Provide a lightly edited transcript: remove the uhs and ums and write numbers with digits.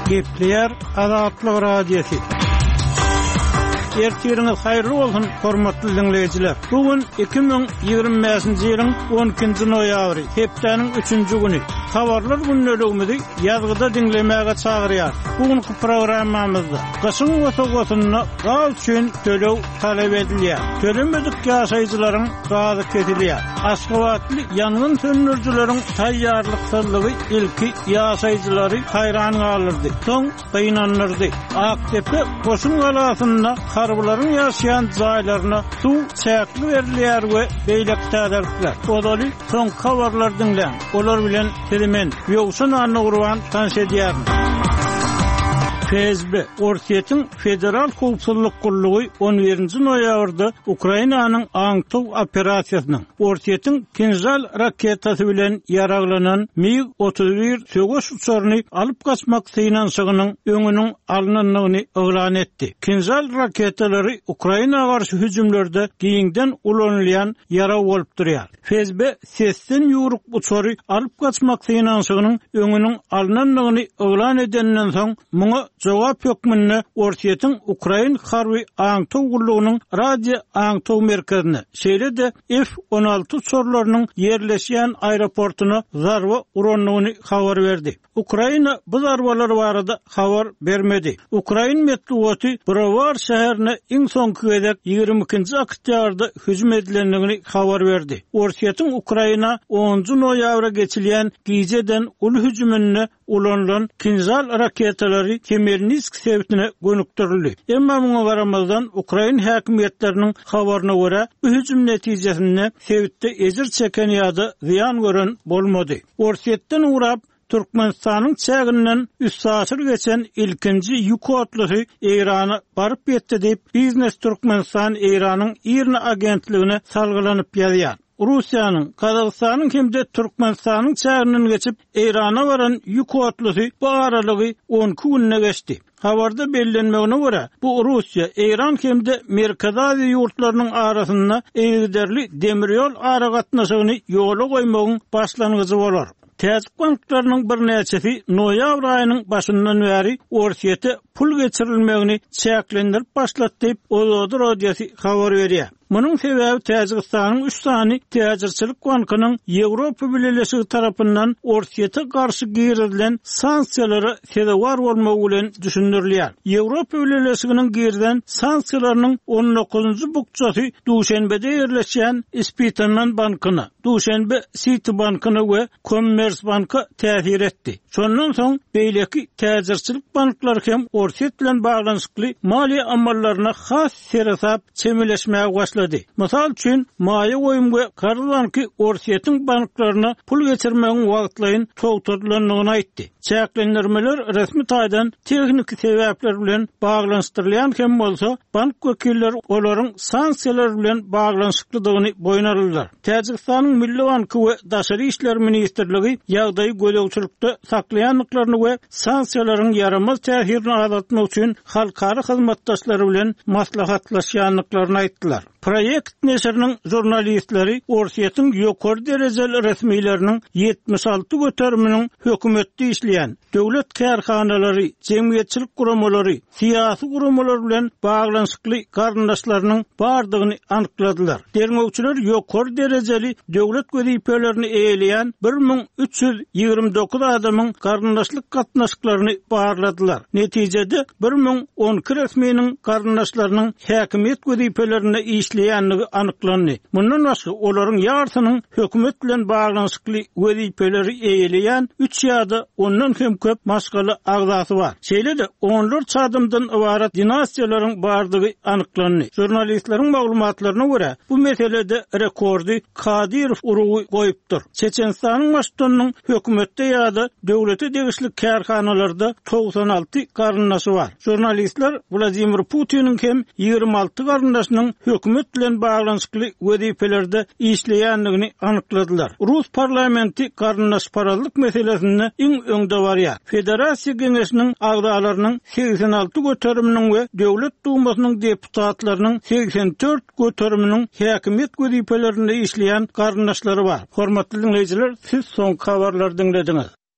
Gepler Azatlyk Radiosu. Ertiriniz hayırlı olsun, hormatly dinleyijiler. Bugün 2025-nji ýylyň 12-nji noýabry, hepdeniň 3-nji güni. Habarlar günneligimizi ýazgyda dinlemäge çagyrýar. Bugünkü programmamyzda gyşyň gosagosyny gaz üçin tölew talap edilýär. Tölemedik ýaşaýjylaryň gazy kesilýär. Aşgabatly ýangyn söndürjüleriň taýýarlykçylygy ilki ýaşaýjylary haýran galyrdy. Soň gynanyrdy. Aktepe Goşun galasynda harbylaryň ýaşaýan jaýlaryna suw çäkli berilýär we beýlek täderler. Odaly soň habarlar dinlen. Olar bilen men ýogsun anny gurban tanşedýär. FSB, Orsiýetiň Federal Howpsuzlyk Gullugy 11-nji noýabrda Ukrainanyň aňtyw operasiýasynyň Orsiýetiň Kinjal raketasi bilen ýaraglanan MiG-31 söwüş uçaryny alyp gaçmak synansıgynyň öňüniň alnanlygyny oglan etdi. Kinjal raketalary Ukraina garşy hüjümlerde giňden ulanylýan ýara bolup durýar. FSB sesten ýuruk uçary alyp gaçmak synansıgynyň öňüniň alnanlygyny oglan edenden soň muňa jogap hökmünde Orsiýetiň Ukrain harby aňtyw gullugynyň radio aňtyw merkezine, şeýle-de F-16 uçarlarynyň ýerleşýän aeroportuny zarba uranlygyny habar berdi. Ukraina bu zarbalar barada habar bermedi. Ukrain medeniýeti Brovар şäherine iň soňky gezek 22-nji oktýabrda hüjüm edilendigini habar berdi. Orsiýetiň Ukraina 10-njy noýabra geçilýän giýjeden ulu hüjümine ulanılan Kinjal raketalary Kemelnysk sebitine gönükdirildi. Emma muňa garamazdan Ukrain häkimetleriniň habaryna görä bu hüjüm netijesinde sebitde ejir çeken ýa-da ziýan gören bolmady. Orsiýetden urap Türkmenistanyň çäginden 3 saatlyk geçen ilkinji ýük otlusy Eýrana baryp ýetdi diýip Biznes Türkmenistan Eýranyň İRNA agentligine salgylanyp ýazýar. Russiýanyň, Kazakstanyň hemde Türkmenistanyň çäginden geçip Eýrana baran ýük otlusy bu aralygy 12 günne geçdi. Habarda bellenmegine görä, bu Russiýa, Eýran hemde Merkezi Aziýa ýurtlarynyň arasynda eňderli demirýol ara gatnaşygyny ýola goýmagyň başlangyjy bolar. Täzik banklarynyň bir näçesi noýabr aýynyň başyndan bäri Orsiýete pul geçirilmegini çäklendirip başlatdy diýip Ozod radiosu habar berýär. Munyň sebäbi Täjikistanyň 3 sany täjirçilik bankynyň Ýewropa Birleşigi tarapyndan Orsiýete garşy girilen sanksiýalary sebäwar bolmagy bilen düşündirilýär. Ýewropa Birleşiginiň girden sanksiýalarynyň 19-njy bukçasy Duşenbede ýerleşýän Spitanan bankyna, Duşenbe City bankyna we Kommersbanka täsir etdi. Şondan soň beýleki täjirçilik banklary hem Orsiýet bilen baglanyşykly maliýe amallaryna has serasap çemeleşmäge başlady. Mysal üçin maýa goýum we Karl-Banky Orsiýetiň banklaryna pul geçirmegiň wagtlaryny togtadylanlygyny aýtdy. Çäklendirmeler resmi taýdan tehnik sebäpler bilen baglanyşdyrylýan hem bolsa bank wekilleri olaryň sanksiýalar bilen baglanyşyklydygyny boýuna aldylar. Täjikistanyň Milli Banky we Daşary işler ministrligi ýagdaýy gödäwçilikde saklaýanlyklaryny we sanksiýalaryň yaramaz täsirini azaltmak üçin halkara hyzmatdaşlary bilen maslahatlaşýanlyklaryny aýtdylar. Projekt neşriniň jurnalistleri Orsiýetiň ýokary derejeli resmiýetleriniň 76 göterminiň hökümetde işleýän döwlet kärhanalary, jemgyýetçilik guramalary, syýasy guramalary bilen baglanyşykly garyndaşlarynyň bardygyny anykladylar. Dermegçiler ýokary derejeli döwlet göziýpelerini eýleýän 1329 adamyň garyndaşlyk gatnaşyklaryny barladylar. Netijede 1012 resmiýetiň garyndaşlarynyň häkimet göziýpelerinde işleýänligi anyklandy. Mundan başga olaryň ýartynyň hökümet bilen baglanyşykly göziýpeleri eýleýän 3 ýa-da ondan hem köp maşgaly agzasy bar. Şeýle-de onlar çadymdan ibarat dinastiýalaryň bardygy anyklandy. Jurnalistleriň maglumatlaryna görä, bu meselede rekordy Kadirov urugy goýupdyr. Çeçenistanyň başçysynyň hökümetde ýa-da döwlete degişli kärhanalarda 96 garyndaşy bar. Jurnalistler Vladimir Putiniň hem 26 garyndaşynyň hökümet bilen baglanyşykly göziýpelerde işleýänligini anykladylar. Rus parlamenti garyndaşparalyk meselesinde iň öňde barýar. Federasiýa Geňeşiniň agdalarynyň 86 göterminiň we Döwlet Dumasynyň deputatlarynyň 84 göterminiň häkimet göziýpelerinde işleýän garyndaşlary bar. Hormatly dinleýijiler, siz soňky habarlary dinlediňiz.